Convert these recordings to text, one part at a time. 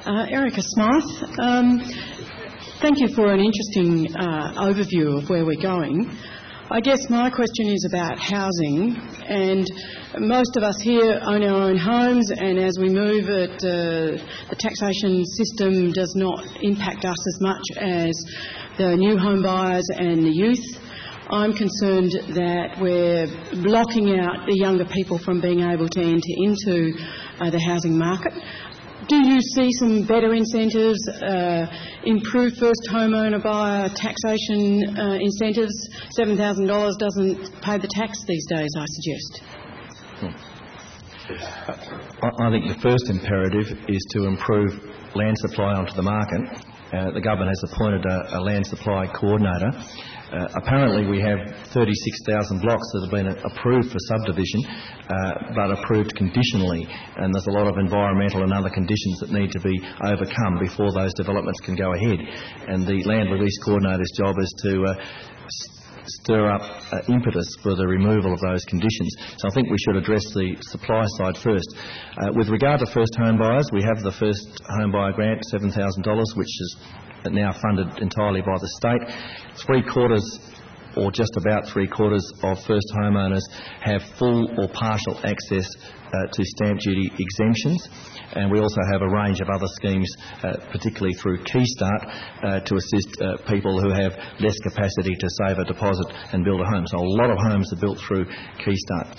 Erica Smythe. Thank you for an interesting overview of where we're going. I guess my question is about housing, and most of us here own our own homes, and as we move it, the taxation system does not impact us as much as the new home buyers and the youth. I'm concerned that we're blocking out the younger people from being able to enter into the housing market. Do you see some better incentives, improved first homeowner buyer taxation incentives? $7,000 doesn't pay the tax these days, I suggest. I think the first imperative is to improve land supply onto the market. The government has appointed a land supply coordinator. Apparently we have 36,000 blocks that have been approved for subdivision, but approved conditionally, and there's a lot of environmental and other conditions that need to be overcome before those developments can go ahead. And the land release coordinator's job is to stir up impetus for the removal of those conditions. So I think we should address the supply side first. With regard to first home buyers, we have the first home buyer grant, $7,000, which is now funded entirely by the state. Or just about three-quarters of first homeowners have full or partial access to stamp duty exemptions, and we also have a range of other schemes, particularly through Keystart, to assist people who have less capacity to save a deposit and build a home. So a lot of homes are built through Keystart.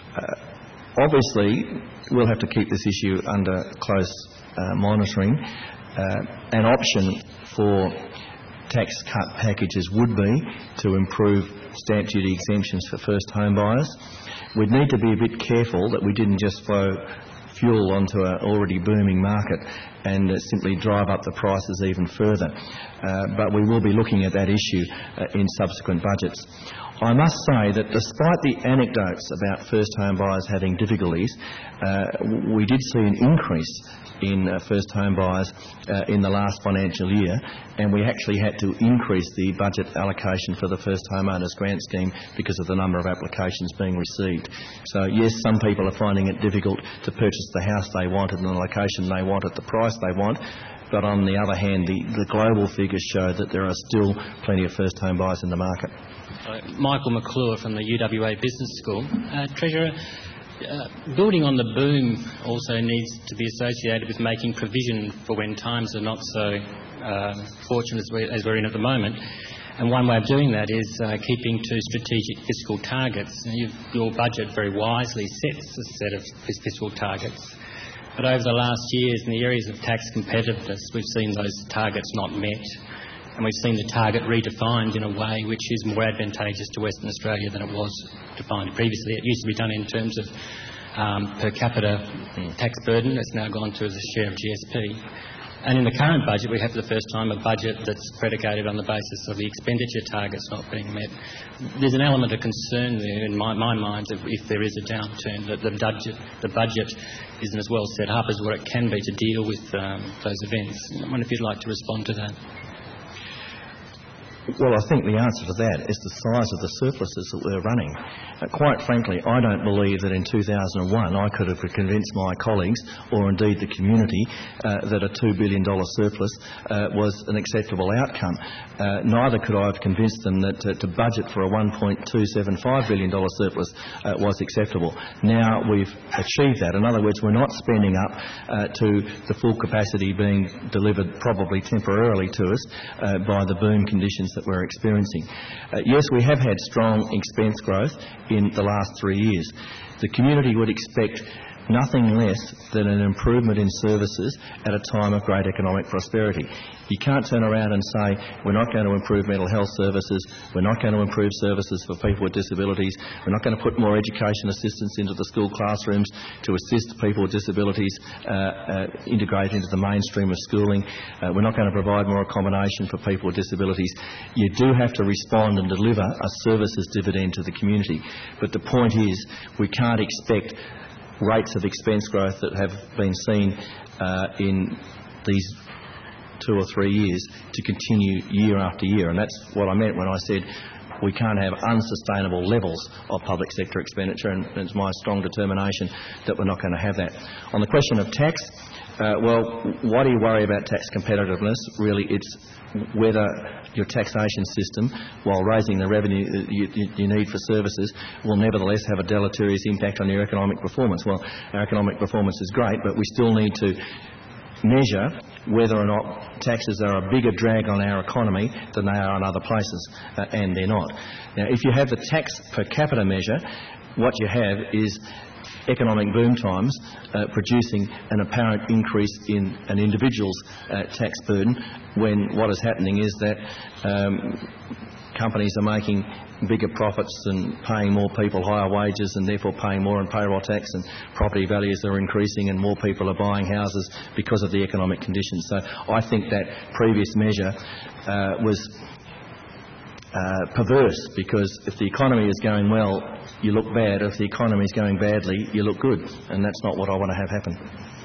Obviously, we'll have to keep this issue under close monitoring. An option for tax cut packages would be to improve stamp duty exemptions for first home buyers. We'd need to be a bit careful that we didn't just throw fuel onto an already booming market and simply drive up the prices even further. But we will be looking at that issue in subsequent budgets. I must say that despite the anecdotes about first home buyers having difficulties, we did see an increase in first home buyers in the last financial year, and we actually had to increase the budget allocation for the first homeowners grant scheme because of the number of applications being received. So yes, some people are finding it difficult to purchase the house they want in the location they want at the price they want, but on the other hand, the global figures show that there are still plenty of first home buyers in the market. Michael McClure from the UWA Business School. Treasurer, building on the boom also needs to be associated with making provision for when times are not so fortunate as we're in at the moment. And one way of doing that is keeping to strategic fiscal targets. Your budget very wisely sets a set of fiscal targets. But over the last years, in the areas of tax competitiveness, we've seen those targets not met. And we've seen the target redefined in a way which is more advantageous to Western Australia than it was defined previously. It used to be done in terms of per capita tax burden. It's now gone to as a share of GSP. And in the current budget, we have for the first time a budget that's predicated on the basis of the expenditure targets not being met. There's an element of concern there in my mind if there is a downturn, that the budget isn't as well set up as what it can be to deal with those events. I wonder if you'd like to respond to that. Well, I think the answer to that is the size of the surpluses that we're running. Quite frankly, I don't believe that in 2001 I could have convinced my colleagues, or indeed the community, that a $2 billion surplus was an acceptable outcome. Neither could I have convinced them that to budget for a $1.275 billion surplus was acceptable. Now we've achieved that. In other words, we're not spending up to the full capacity being delivered probably temporarily to us by the boom conditions that we're experiencing. Yes, we have had strong expense growth in the last 3 years. The community would expect nothing less than an improvement in services at a time of great economic prosperity. You can't turn around and say, we're not going to improve mental health services, we're not going to improve services for people with disabilities, we're not going to put more education assistance into the school classrooms to assist people with disabilities integrate into the mainstream of schooling, we're not going to provide more accommodation for people with disabilities. You do have to respond and deliver a services dividend to the community. But the point is, we can't expect rates of expense growth that have been seen in these 2 or 3 years to continue year after year. And that's what I meant when I said we can't have unsustainable levels of public sector expenditure, and it's my strong determination that we're not going to have that. On the question of tax, Well, why do you worry about tax competitiveness? Really, it's whether your taxation system, while raising the revenue you need for services, will nevertheless have a deleterious impact on your economic performance. Well, our economic performance is great, but we still need to measure whether or not taxes are a bigger drag on our economy than they are on other places, and they're not. Now, if you have the tax per capita measure, what you have is economic boom times producing an apparent increase in an individual's tax burden, when what is happening is that companies are making bigger profits and paying more people higher wages and therefore paying more in payroll tax, and property values are increasing and more people are buying houses because of the economic conditions. So I think that previous measure was perverse, because if the economy is going well, you look bad. If the economy is going badly, you look good, and that's not what I want to have happen.